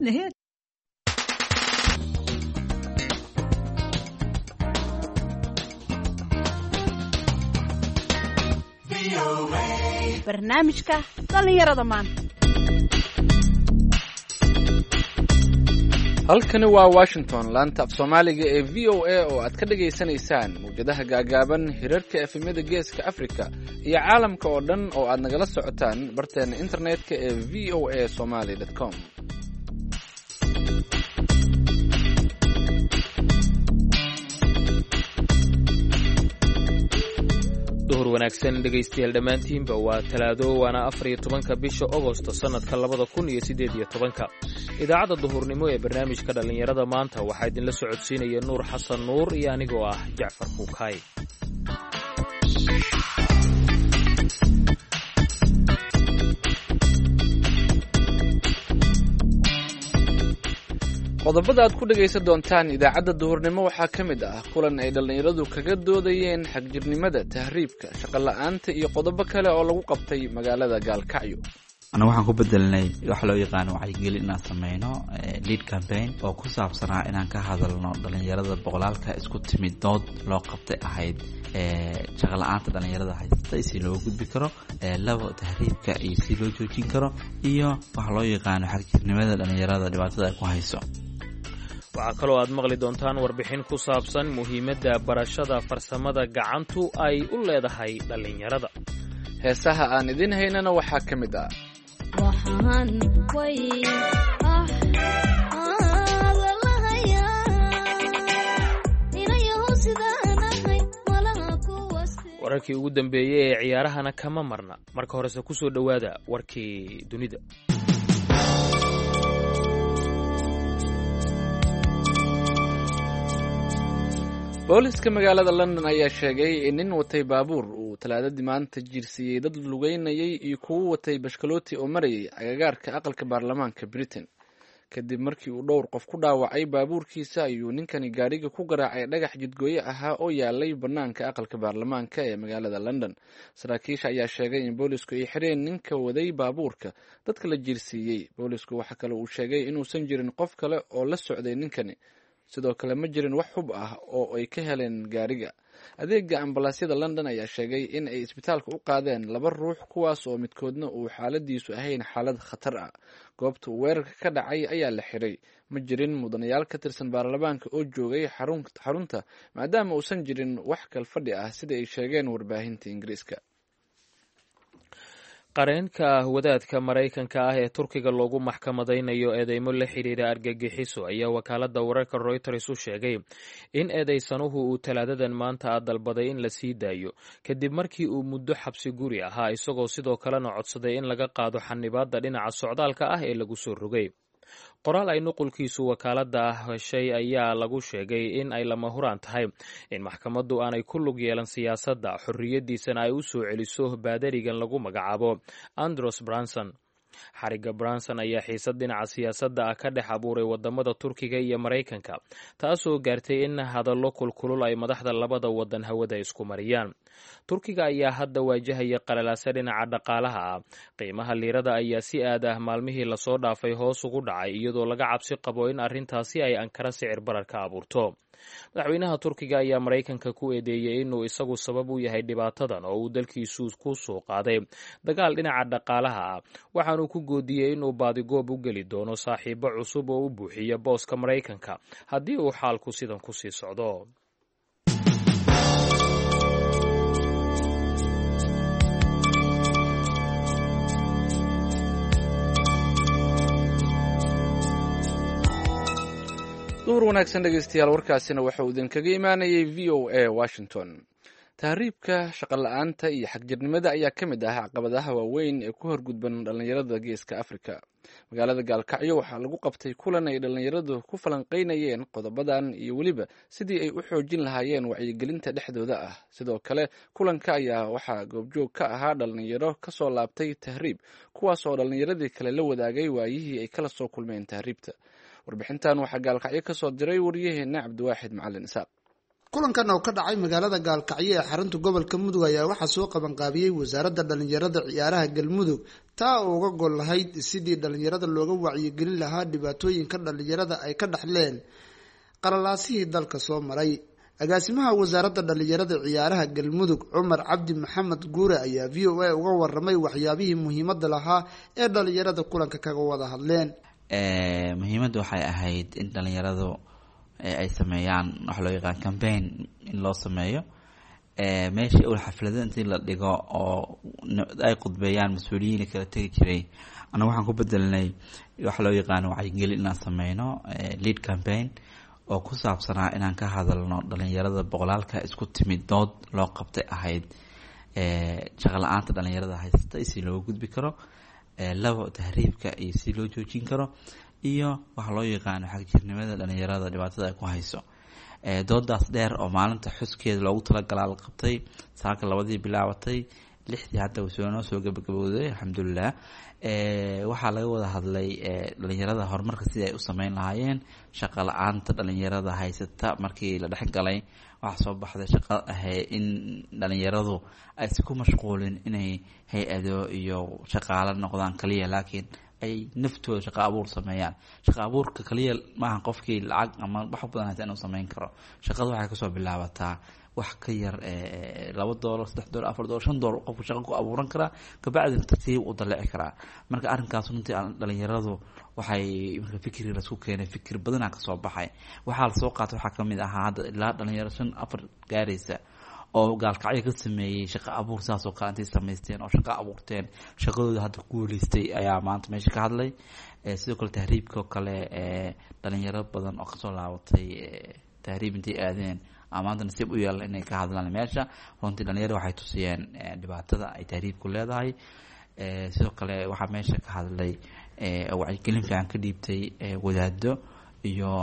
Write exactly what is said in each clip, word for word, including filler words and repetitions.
نهيت barnaamijka dhalinyarada maanta. halkani waa Washington, laanta af Soomaaliga ee V O A oo aad ka dhageysanaysaan mowjadaha gaagaaban, hirarka efemyada geeska Afrika iyo caalamka oo dhan oo aad nagala socotaan barteena internetka ee v o a somali dot com. duhur wanaagsan dhegaystayaal dhammaantiinba waa talaado waana afar iyo tobanka bisha Agosto sanadka labada kun iyo siddeed iyo tobanka. idaacadda duhurnimo ee barnaamijka dhalinyarada maanta waxaa idinla socodsiinaya Nuur Xasan Nuur iyo anigoo ah Jacfar Kuukay. qodobada aad ku dhagaysan doontaan idaacadda duhurnimo waxaa ka mid ah kulan ay dhallinyaradu kaga doodayeen xagjirnimada, tahriibka, shaqo la'aanta iyo qodobo kale oo lagu qabtay magaalada Gaalkacyo. ana waxaan ku bedelnay waxa loo yaqaan wacyigelin inaan sameyno lead campaign oo ku saabsanaa inaan ka hadalno dhallinyarada boqolaalka isku timid dood loo qabtay ahayd shaqo la'aanta dhallinyarada haysta si loo gudbi karo, labo tahriibka iyo si loo joojin karo, iyo waxa loo yaqaan xagjirnimada dhallinyarada dhibaatada ay ku hayso. waxaa kaloo aad maqli doontaan warbixin ku saabsan muhiimadda barashada farsamada gacantu ay u leedahay dhallinyarada. heesaha aan idin haynana waxaa ka mid ah wararkii ugu dambeeyey ee ciyaarahana kama marna. marka horese ku soo dhowaada warkii dunida. booliska magaalada London ayaa sheegay in nin watay baabuur uu talaadadii maanta jiirsiiyey dad lugeynayay iyo kuwa watay bashkalooti oo marayay agagaarka aqalka baarlamaanka Britain. kadib markii uu dhowr qof ku dhaawacay baabuurkiisa ayuu ninkani gaadhiga ku garaacay dhagax jidgooye ahaa oo yaalay bannaanka aqalka baarlamaanka ee magaalada London. saraakiisha ayaa sheegay in boolisku ay xireen ninka waday baabuurka dadka la jiirsiiyey. boolisku waxa kale uu sheegay inuusan jirin qof kale oo la socday ninkani, sidoo kale ma jirin wax hub ah oo ay ka heleen gaariga. adeega ambalaasyada London ayaa sheegay in ay isbitaalka u qaadeen laba ruux, kuwaas oo midkoodna uu xaaladiisu ahayn xaalad khatar ah. goobta uu weerarka ka dhacay ayaa la xiray. ma jirin mudanayaal ka tirsan baarlamaanka oo joogay xarunta maadaama uusan jirin wax kal fadhi ah sida ay sheegeen warbaahinta Ingiriiska. qareenka wadaadka Maraykanka ah ee Turkiga loogu maxkamadaynayo eedeymo la xiriira argagixiso ayaa wakaaladda wararka Reuters u sheegay in eedeysanuhu uu talaadadan maanta ah dalbaday in la sii daayo kadib markii uu muddo xabsi guri ahaa, isagoo sidoo kalena codsaday in laga qaado xanibaadda dhinaca socdaalka ah ee lagu soo rogay. qoraal ay nuqulkiisu wakaaladda heshay ayaa lagu sheegay in ay lama huraan tahay in maxkamaddu aanay ku lug yeelan siyaasadda, xorriyaddiisana ay u soo celiso baadarigan lagu magacaabo Andros Branson. xariga Branson ayaa xiisad dhinaca siyaasadda ah ka dhex abuuray wadamada Turkiga iyo Maraykanka, taasoo gaartay in hadallo kulkulul ay madaxda labada wadan hawada isku mariyaan. Turkiga ayaa hadda waajahaya qalalaase dhinaca dhaqaalaha ah. qiimaha liirada ayaa si aad ah maalmihii lasoo dhaafay hoos ugu dhacay, iyadoo laga cabsi qabo in arrintaasi ay Ankara sicir barar ka abuurto. madaxweynaha Turkiga ayaa Maraykanka ku eedeeyay inuu isagu sabab u yahay dhibaatadan oo uu dalkiisu ku soo qaaday dagaal dhinaca dhaqaalaha ah, waxaanu ku goodiyey inuu baadigoob u geli doono saaxiibo cusub oo u buuxiya booska Maraykanka haddii uu xaalku sidan ku sii socdo. duhur wanaagsan dhegaystayaal, warkaasina waxa uu idinkaga imaanayay V O A Washington. tahriibka, shaqo la'aanta iyo xagjirnimada ayaa ka mid ah caqabadaha waaweyn ee ku horgudban dhallinyarada geeska Afrika. magaalada Gaalkacyo waxaa lagu qabtay kulan ay dhallinyaradu ku falanqaynayeen qodobadan iyo weliba sidii ay u xoojin lahaayeen wacyigelinta dhexdooda ah. sidoo kale kulanka ayaa waxaa goobjoog ka ahaa dhallinyaro kasoo laabtay tahriib, kuwaas oo dhallinyaradii kale la wadaagay waayihii ay kala soo kulmeen tahriibta. warbixintan waxaa Gaalkacyo ka soo diray wariyaheena Cabdiwaaxid Macalin Isaaq. kulankan oo ka dhacay magaalada Gaalkacyo ee xarunta gobolka Mudug ayaa waxa soo qaban qaabiyay wasaaradda dhalinyarada ciyaaraha Galmudug taa oo uga gol lahayd sidii dhalinyarada looga wacyigelin lahaa dhibaatooyinka dhalinyarada ay ka dhaxleen qalalaasihii dalka soo maray. agaasimaha wasaaradda dhalinyarada ciyaaraha Galmudug Cumar Cabdi Maxamed Guure ayaa V O A uga warramay waxyaabihii muhiimadda lahaa ee dhalinyarada kulanka kaga wada hadleen. ee muhiimaddu waxay ahayd in dhalinyaradu ay sameeyaan wax loo yaqaan campaign in loo sameeyo ee meeshii uu xaflada intii la dhigo oo ay qudbeeyaan mas'uuliyiin kala tagi jiray ana waxaan ku bedelnay wax loo yaqaan wacyigelin inaan sameeyno lead campaign oo ku saabsanaa inaan ka hadalno dhalinyarada boqolaalka isku timid dood loo qabtay ahayd ee shaqo la'aanta dhalinyarada haysta si loo gudbi karo ee labo tahriibka iyo si loo joojin karo iyo wax loo yaqaan xagjirnimada dhalinyarada dhibaatada ay ku hayso ee doodaas dheer oo maalinta xuskeeda loogu tala galay la qabtay saaka labadii bilaabatay lixdii hadda soo noo soo gabagabowday alxamdulillah ee waxa laga wada hadlay ee dhalinyarada horumarka sidii ay u sameyn lahaayeen shaqo la'aanta dhalinyarada haysata markii la dhex galay waxa soo baxday shaqo ah in dhalinyaradu ay isku mashquulin inay hay'ado iyo shaqaale noqdaan kaliya laakiin ay naftooda shaqo abuur sameeyaan shaqo abuurka kaliya maaha qofkii lacag ama wax badan haysan inuu sameyn karo shaqadu waxay ka soo bilaabataa wax ka yar ee laba doolar saddex doolar afar doolar shan doolar qofku shaqo ku abuuran kara ka bacdi tartiib u dalaci kara marka arrinkaas runtii dhalinyaradu waxay marka fikir la isku keenay fikir badan ka soo baxay waxa la soo qaatay waxa kamid ah hadda ilaa dhalinyaro shan afar gaaraysa oo Gaalkacyo ka sameeyay shaqo abuur saas oo kale sameysteen oo shaqo abuurteen shaqadooda hadda ku guuleystay ayaa maanta meesha ka hadlay ee sidoo kale tahriibka kale ee dhalinyaro badan oo ka soo laabatay tahriib intii aadeen amaanta nasiib u yeelan inay ka hadlaan meesha runtii dhalinyaro waxay tusiyeen dhibaatada ay tahriibku leedahay ee sidoo kale waxa meesha ka hadlay ee wacyigelin fiican ka dhiibtay wadaado iyo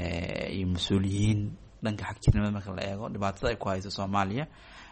ee mas'uuliyiin dhanka xagjirnimada marka la eego dhibaatada ay ku hayso Soomaaliya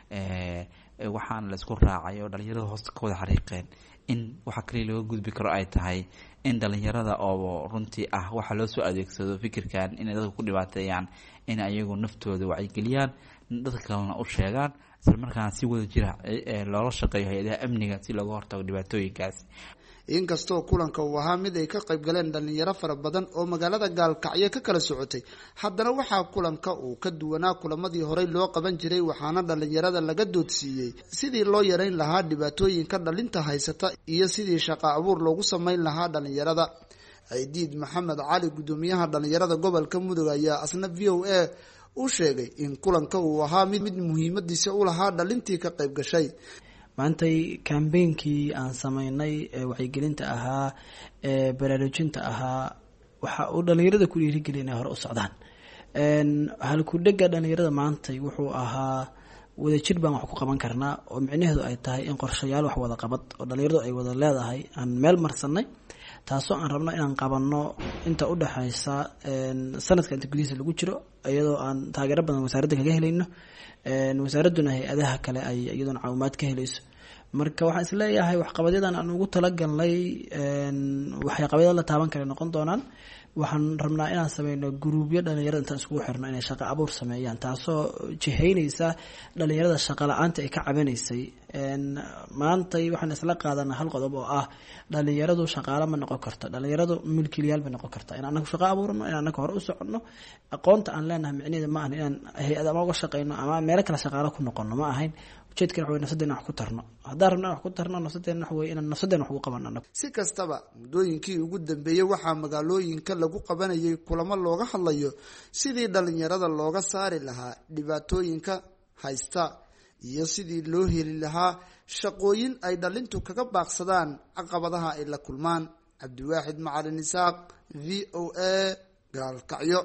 ee waxaan la isku raacay oo dhalinyarada hoosta ka wada xariiqeen in waxa kaliya loo gudbi karo ay tahay in dhalinyarada oo runtii ah waxa loo soo adeegsado fikirkan in ay dadku ku dhibaateeyaan in ayagu naftooda wacyigeliyaan dadka kalena u sheegaan isla markaana si wada jira ee loola shaqeeyo hay'adaha amniga si looga hortago dhibaatooyinkaas. inkastoo kulanka uu ahaa mid ay ka qayb galeen dhalinyaro fara badan oo magaalada Gaalkacyo ka kala socotay haddana waxaa kulanka uu ka duwanaa kulamadii hore loo qaban jiray waxaana dhalinyarada laga doodsiiyay sidii loo yareyn lahaa dhibaatooyinka dhalinta haysata iyo sidii shaqo abuur loogu sameyn lahaa dhalinyarada. Aidiid Maxamed Cali gudoomiyaha dhalinyarada gobolka Mudug ayaa asna V O A u sheegay in kulanka uu ahaa mid muhiimadiisa u lahaa dhalintii ka qayb gashay. maantay campaignkii aan sameynay ee wacyigelinta ahaa ee baraarujinta ahaa waxa uu dhalinyarada ku dhiirigeliyay inay hore u socdaan een halku dhaga dhalinyarada maantay wuxuu ahaa wada jir baan wax ku qaban karnaa oo micnaheedu ay tahay in qorshayaal wax wada qabad oo dhalinyaradu ay wada leedahay aan meel marsanay taasoo aan rabno inaan qabanno inta u dhaxaysa een sanadka inta gudihiisa lagu jiro iyadoo aan taageero badan wasaaradda kaga helayno een wasaaraduna hay'adaha kale ay iyadoo caawimaad ka helayso marka waxaan isleeyahay wax qabadyadan aan ugu talagalnay een waxay qabadada la taaban kara noqon doonaan waxaan rabnaa inaan sameeyno gruubyo dhalinyarada intaan isku xirno inay shaqo abuur sameeyaan taasoo jihaynaysa dhalinyarada shaqo la'aanta ay ka cabanaysay een maanta waxaan isla qaadanaa hal qodob oo ah dhalinyaradu shaqaale ma noqon karto dhalinyaradu milkiilayaal ma noqon karto in anagu shaqo abuurno in anagu hore u socono aqoonta aan leenahay micnaheedu ma ahan inaan hay'ad ama uga shaqeyno ama meel kale shaqaale ku noqono ma ahayn ujeedkan waxa nafsadeena wax ku tarno haddaan rabno wax ku tarno nafsadeena wax weey inaan nafsadeena wax ugu qabanno. si kastaba muddooyinkii ugu dambeeyay waxaa magaalooyinka lagu qabanayay kulamo looga hadlayo sidii dhalinyarada looga saari lahaa dhibaatooyinka haysta iyo sidii loo heli lahaa shaqooyin ay dhalintu kaga baaqsadaan caqabadaha ay la kulmaan. Cabdiwaaxid Macalin Isaaq, V O A, Gaalkacyo.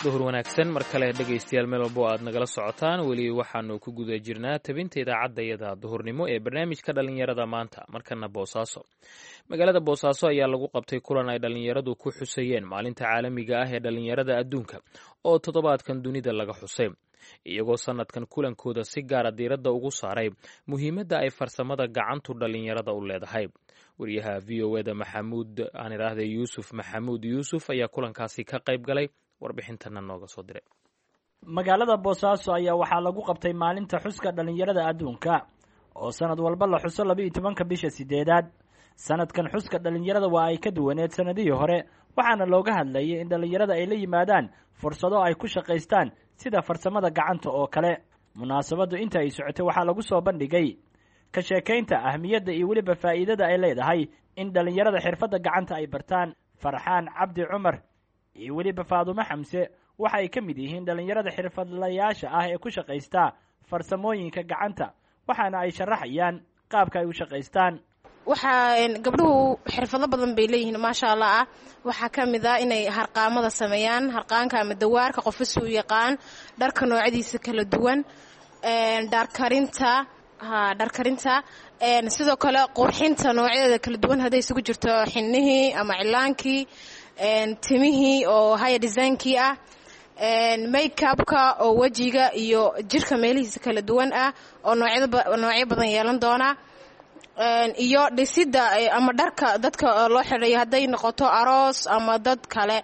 duhur wanaagsan mar kale dhegaystayaal meel walbo aad nagala socotaan weli waxaanu ku guda jirnaa tabinta idaacadayada duhurnimo ee barnaamijka dhallinyarada maanta markana boosaaso magaalada boosaaso ayaa lagu qabtay kulan ay dhallinyaradu ku xusayeen maalinta caalamiga ah ee dhallinyarada adduunka oo toddobaadkan dunida laga xusay iyagoo sanadkan kulankooda si gaara diiradda ugu saaray muhiimadda ay farsamada gacantu dhallinyarada u leedahay wariyaha v o eda maxamuud aan idhaahda yuusuf maxamuud yuusuf ayaa kulankaasi ka qayb galay warbixintana nooga soo diray magaalada boosaaso ayaa waxaa lagu qabtay maalinta xuska dhallinyarada adduunka oo sanad walba la xuso laba iyo tobanka bisha sideedaad sanadkan xuska dhallinyarada waa ay ka duwaneed sanadihii hore waxaana looga hadlayay in dhallinyarada ay la yimaadaan fursado ay ku shaqaystaan sida farsamada gacanta oo kale munaasabaddu inta ay socotay waxaa lagu soo bandhigay ka sheekaynta ahmiyadda iyo weliba faa'iidada ay leedahay in dhallinyarada xirfadda gacanta ay bartaan farxaan cabdi cumar iyo weliba faadumo xamse waxa ay ka mid yihiin dhallinyarada xirfadlayaasha ah ee ku shaqaysta farsamooyinka gacanta waxaana ay sharaxayaan qaabka ay u shaqaystaan waxaa gabdhuhu xirfado badan bay leeyihiin maasha allah ah waxaa ka mid ah inay harqaamada sameeyaan harqaanka ama dawaarka qofis u yaqaan dharka noocyadiisa kala duwan dharkarinta ha dharkarinta sidoo kale qurxinta noocyadeeda kala duwan hadday isugu jirto xinnihii ama cilaankii timihii oo haya designkii ah makeupka oo wejiga iyo jirka meelihiisa kala duwan ah oo noocyo badan yeelan doona iyo dhisidda ama dharka dadka loo xidhayo hadday noqoto aroos ama dad kale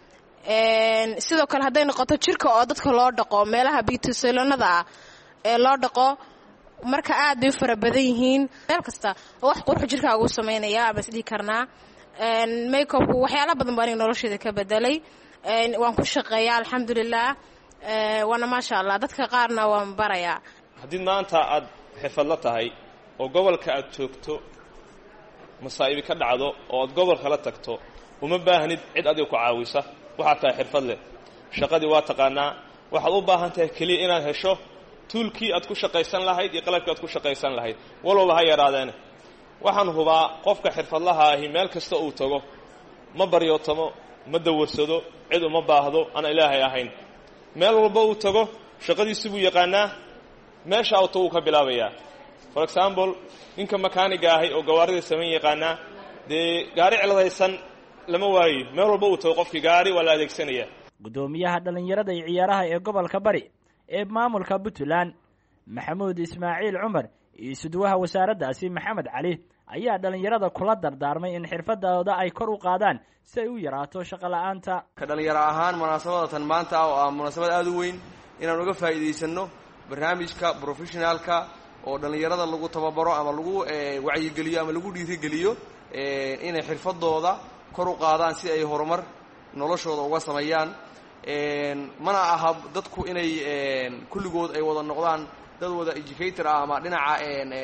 sidoo kale hadday noqoto jirka oo dadka loo dhaqo meelaha biutusalonada ah ee loo dhaqo marka aad bay u fara badan yihiin meel kasta oo wax qurux jirkaaga u samaynaya ama isdhihi karnaa makeupku waxyaala badan baa aniga nolosheeda ka bedelay waan ku shaqeeyaa alxamdulilah waana maasha allah dadka qaarna waan barayaa haddii maanta aad xirfadla tahay oo gobolka aad joogto masaa'ibi ka dhacdo oo aad gobolka la tagto uma baahnid cid adiga ku caawisa waxaad tahay xirfad leh shaqadii waa taqaanaa waxaad u baahan tahay keliya inaad hesho tuulkii aad ku shaqaysan lahayd iyo qalabkii aad ku shaqaysan lahayd walwalba ha yaraadeene waxaan hubaa qofka xirfadlaha ahi meel kasta uu tago ma baryootamo ma dawarsado cid uma baahdo aan ilaahay ahayn meel walba uu tago shaqadiisi buu yaqaanaa meesha uu tagu ka bilaabayaa for example ninka makaaniga ahi oo gawaarida samayn yaqaanaa dee gaari ciladaysan lama waayo meel walba uu tago qofkii gaari waa la adeegsanaya guddoomiyaha dhallinyarada iyo ciyaaraha ee gobolka bari ee maamulka puntland maxamuud ismaaciil cumar iyo sudwaha wasaaraddaasi maxamed cali ayaa dhallinyarada kula dardaarmay in xirfadooda ay kor u qaadaan si ay u yaraato shaqo la'aanta ka dhallinyaro ahaan munaasabadatan maanta ah oo ah munaasabad aada u weyn inaan uga faa'iidaysanno barnaamijka professionaalka oo dhallinyarada lagu tababaro ama lagu wacyigeliyo ama lagu dhiirigeliyo inay xirfadooda kor u qaadaan si ay horumar noloshooda uga sameeyaan mana aha dadku inay kulligood ay wada noqdaan dad wada educator ah ama dhinaca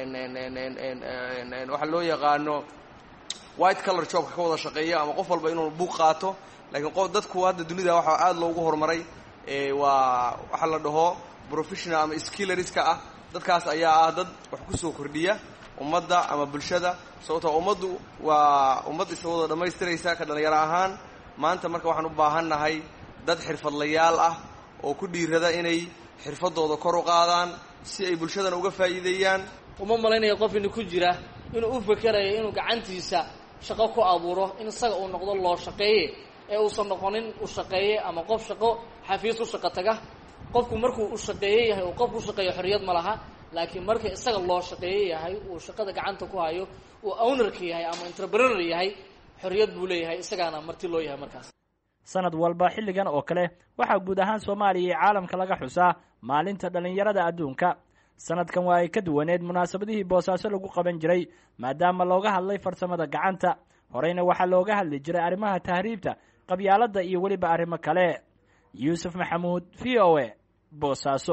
waxa loo yaqaano white color jobka ka wada shaqeeya ama qof walba inuu buuq qaato laakiin qof dadku hadda dunida waxaa aada loogu horumaray waa waxa la dhaho professional ama skillerska ah dadkaas ayaa ah dad wax ku soo kordhiya ummadda ama bulshada sababtoo ummaddu waa ummad isa wada dhammaystiraysa ka dhallinyaro ahaan maanta marka waxaan u baahannahay dad xirfadlayaal ah oo ku dhiirada inay xirfadooda kor u qaadaan si ay bulshadana uga faa'iideeyaan uma malaynayo qof inu ku jira inuu u fakerayo inuu gacantiisa shaqo ku abuuro in isaga uu noqdo loo shaqeeye ee uusan noqonin u shaqeeye ama qof shaqo xafiis u shaqo taga qofku markuu u shaqeeye yahay uu qof u shaqeeyo xorriyad ma laha laakiin marka isaga loo shaqeeye yahay uu shaqada gacanta ku hayo uu ownerka yahay ama entrepreneur yahay xorriyad buu leeyahay isagaana marti loo yahay markaas sanad walba xilligan oo kale waxaa guud ahaan soomaaliya iyo caalamka laga xusaa maalinta dhallinyarada adduunka sanadkan waa ay ka duwaneed munaasabadihii boosaaso lagu qaban jiray maadaama looga hadlay farsamada gacanta horeyna waxaa looga hadli jiray arrimaha tahriibta qabyaaladda iyo weliba arrimo kale yuusuf maxamuud v o a boosaaso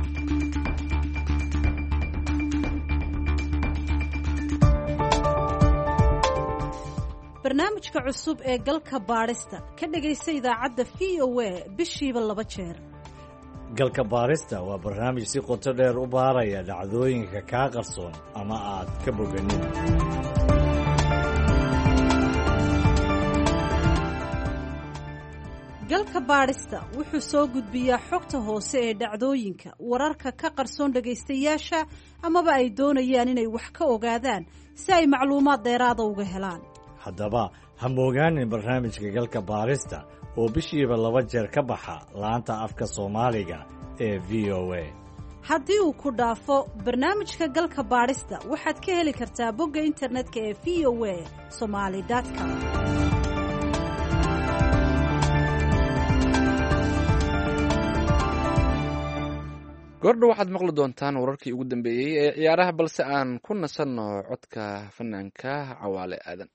barnaamijka cusub ee galka baadhista ka dhegaysta idaacadda v o a bishiiba laba jeer galka baadhista waa barnaamij si qoto dheer u baaraya dhacdooyinka kaa qarsoon ama aad ka boganin galka baadhista wuxuu soo gudbiyaa xogta hoose ee dhacdooyinka wararka ka qarsoon dhagaystayaasha amaba ay doonayaan inay wax ka ogaadaan si ay macluumaad dheeraada uga helaan. haddaba ha moogaanin barnaamijka galka baadhista oo bishiiba laba jeer ka baxa laanta afka soomaaliga ee v o a. haddii uu ku dhaafo barnaamijka galka baadhista waxaad ka heli kartaa bogga internetka ee v o a somali com. goordhow waxaad maqli doontaan wararkii ugu dambeeyey ee ciyaaraha balse aan ku nasanno codka fanaanka cawaale aadan.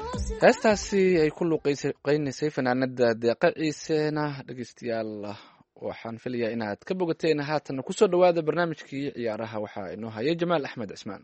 heestaasi ay ku luuqaynaysay fanaanada deeqa ciisena dhegeystayaal waxaan filayaa inaad ka bogateen. haatan kusoo dhawaada barnaamijkii ciyaaraha waxaa inoo haya Jamaal Axmed Cismaan.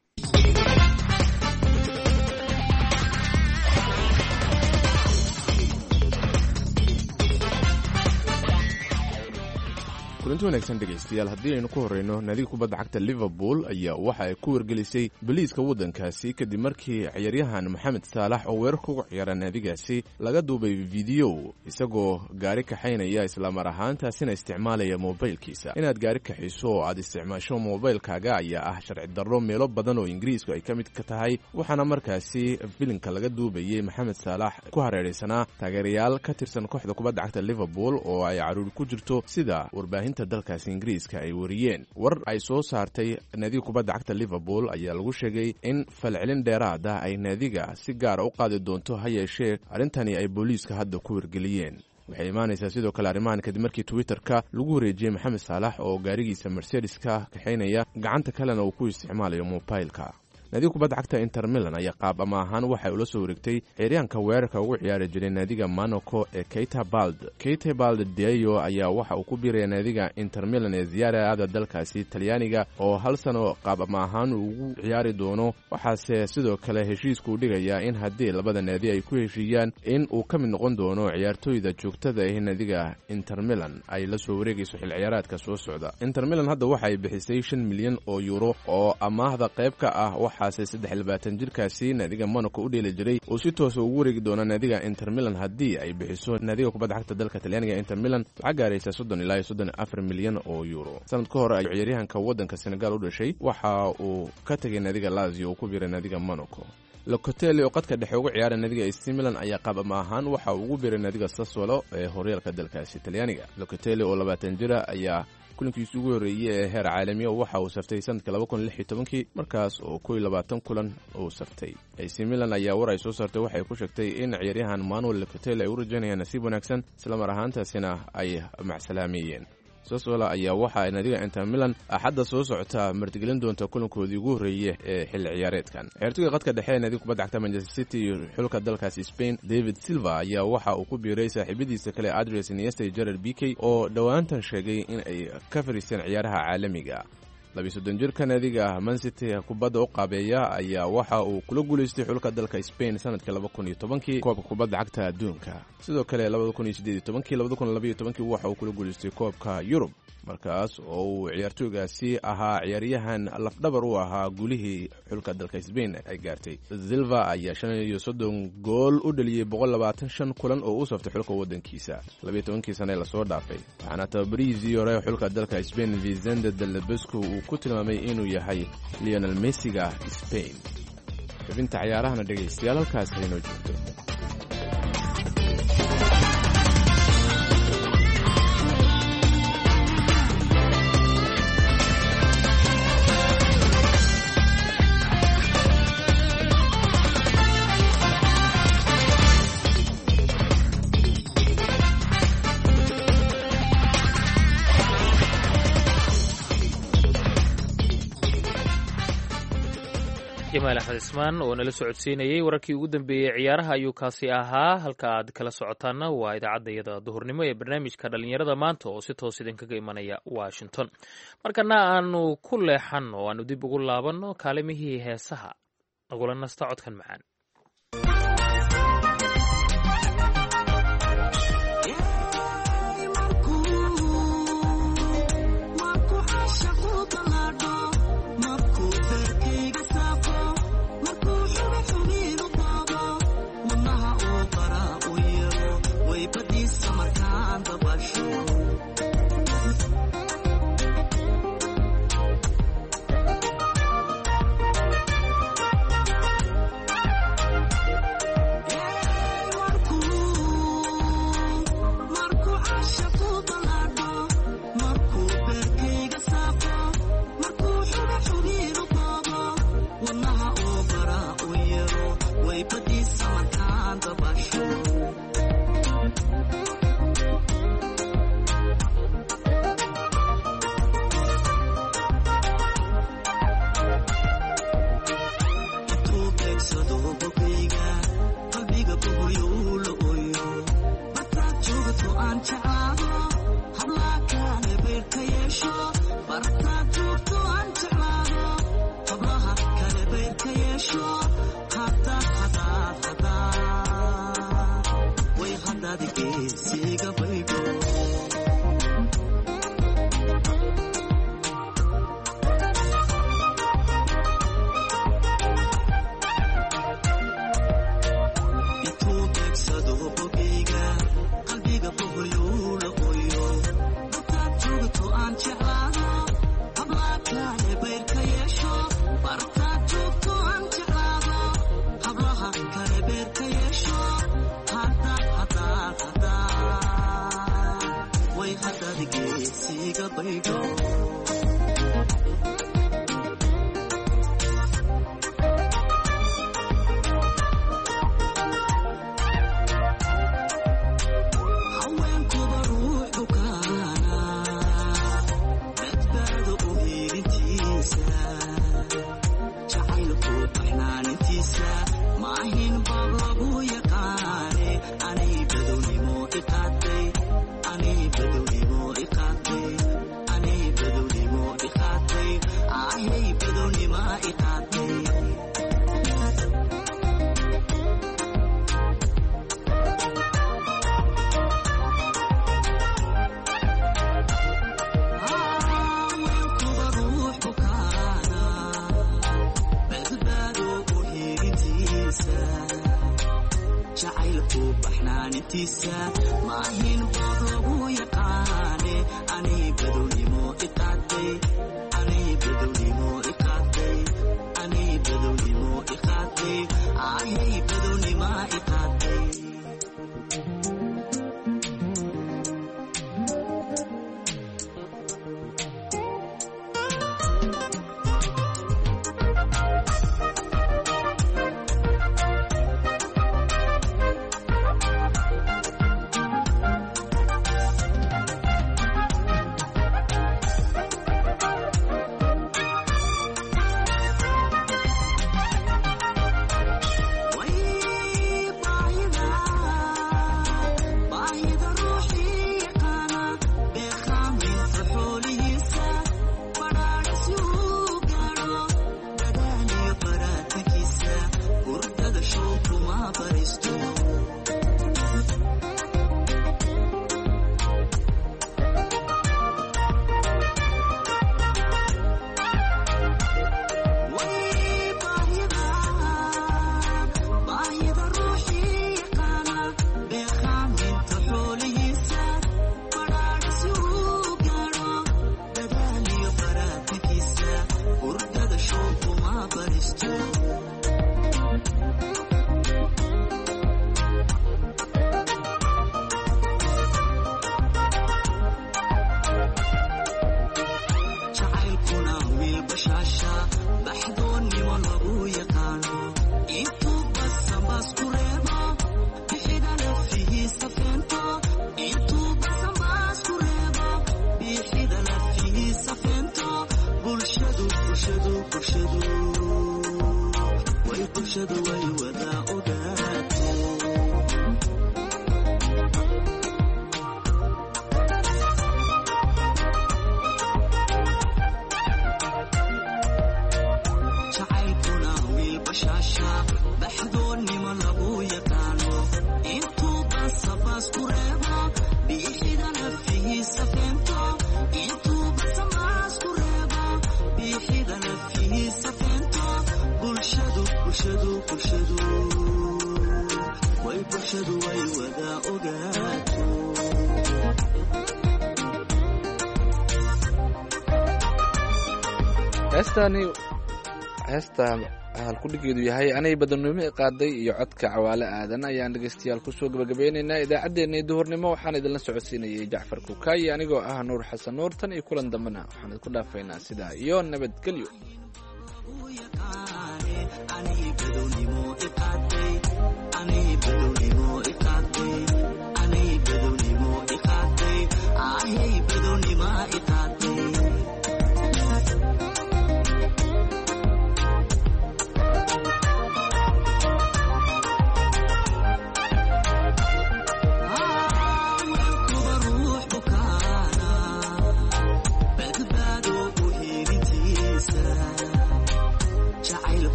kulanti wanaagsan dhegaystayaal, haddii aynu ku horreyno naadiga kubadda cagta liverpool ayaa waxa ay ku wargelisay boliiska waddankaasi kadib markii ciyaaryahan moxamed saalax oo weerarka uga ciyaara naadigaasi laga duubay fideyo isagoo gaari kaxaynaya islamar ahaantaasina isticmaalaya moobaylkiisa. inaad gaari kaxiso oo aad isticmaasho moobaylkaaga ayaa ah sharci darro meelo badan oo ingiriisku ay ka mid ka tahay, waxaana markaasi filimka laga duubayey moxamed saalax ku hareeraysanaa taageerayaal ka tirsan kooxda kubadda cagta liverpool oo ay caruuri ku jirto, sida warbaahinta dalkaasi ingiriiska ay wariyeen. war ay soo saartay naadiga kubadda cagta liverpool ayaa lagu sheegay in falcelin dheeraad ah ay naadiga si gaara u qaadi doonto, ha yeeshee arrintani ay booliiska hadda ku wargeliyeen. waxay imaanaysaa sidoo kale arrimahan kadib markii twitterka lagu wareejiyey moxamed saalax oo gaarigiisa mercedeska kaxaynaya, gacanta kalena uu ku isticmaalayo mobaylka. naadiga kubadda cagta Inter Milan ayaa qaab ama ahaan waxay ula soo wareegtay ciyaaryahanka weerarka ugu ciyaari jiray naadiga Monaco ee Keita Balde. Keita Balde Diayo ayaa waxa uu ku biiray naadiga Inter Milan ee ziyaarada dalkaasi Talyaaniga oo hal sano qaab ama ahaan ugu ciyaari doono, waxaase sidoo kale heshiisku dhigaya in haddii labada naadi ay ku heshiiyaan in uu ka mid noqon doono ciyaartooyda joogtada ah naadiga Inter Milan ay la soo wareegayso xil ciyaareedka soo socda. Inter Milan hadda waxay bixisay shan milyan oo euro oo amaahda qayb ka ah waxaase saddex iyo labaatan jirkaasi naadiga Monaco u dheeli jiray oo si toos ugu wareegi doona naadiga Inter Milan haddii ay bixiso naadiga kubadda cagta dalka Talyaaniga Inter Milan lacag gaaraysa soddon ilaa soddon iyo afar milyan oo euro. sanad ka hor ay ciyaaryahanka waddanka Senegal u dhashay waxa uu ka tagay naadiga Lazio oo ku biiray naadiga Monaco. Locatelli oo qadka dhexe uga ciyaara naadiga A C Milan ayaa qaab ama ahaan waxa uu ugu biiray naadiga Sassuolo ee horyaalka dalkaasi Talyaaniga. Locatelli oo labaatan jira ayaa kulankiisii ugu horreeyay ee heer caalami ah waxa uu saftay sanadka laba kun iyo lix iyo toban markaas oo kow iyo labaatan kulan uu saftay. A C Milan ayaa war ay soo saartay waxay ku sheegtay in ciyaaryahan Manuel Locatelli ay u rajaynayaan nasiib wanaagsan isla mar ahaantaasina ay macsalaamiyeen. Sassuolo ayaa waxa ay naadiga Inter Milan axadda soo socota martigelin doonta kulankoodii ugu horreeyay ee xilli ciyaareedkan. ciyaartoyga qadka dhexe ee naadiga kubadda cagta Manchester City iyo xulka dalkaasi Spain David Silva ayaa waxa uu ku biiray saaxiibadiisa kale Andres Iniesta iyo Gerard Piqué oo dhowaantan sheegay in ay ka fariisteen ciyaaraha caalamiga. laba iyo soddon jirka naadiga Man City kubadda u qaabeeya ayaa waxa uu kula guulaystay xulka dalka Spain sanadka laba kun iyo toban koobka kubadda cagta adduunka. sidoo kale laba kun iyo siddeed iyo toban laba kun iyo laba iyo toban waxa uu kula guulaystay koobka Yurub, markaas oo uu ciyaartooygaasi ahaa ciyaaryahan lafdhabar u ahaa guulihii xulka dalka Spain ay gaartay. Silva ayaa shan iyo soddon gool u dhaliyay boqol labaatan iyo shan kulan oo u saftay xulka waddankiisa laba iyo toban sano la soo dhaafay, waxaana tababarihiisii hore xulka dalka Spain Vicente Del Bosque uu ku tilmaamay inuu yahay Lionel Messi-ga Spain. xubinta ciyaarahana dhegaystayaal halkaas aynoo joogto. jamaal axmed cismaan oo nala socodsiinayey wararkii ugu dambeeyey ciyaaraha ayuu kaasi ahaa. halka aad kala socotaana waa idaacaddayada duhurnimo ee barnaamijka dhallinyarada maanta oo si toos idinkaga imanaya washington. markana aanu ku leexan oo aanu dib ugu laabanno kaalimihii heesaha nagula nasta codkan macaan. I'm heestani heesta halkudhigeedu yahay anay badanimo qaaday iyo codka cawaale aadan ayaan dhegeystayaal kusoo gabagabeynaynaa idaacaddeenii duhurnimo waxaan idinla socodsiinayay jacfar kuukaayi anigoo ah nuur xasan nuur tan iyo kulan dambena waxaan idinku dhaafaynaa sidaa iyo nabadgelyo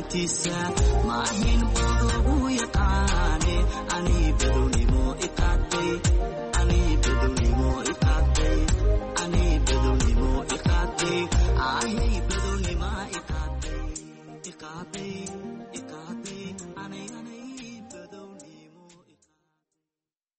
agtiisa maahin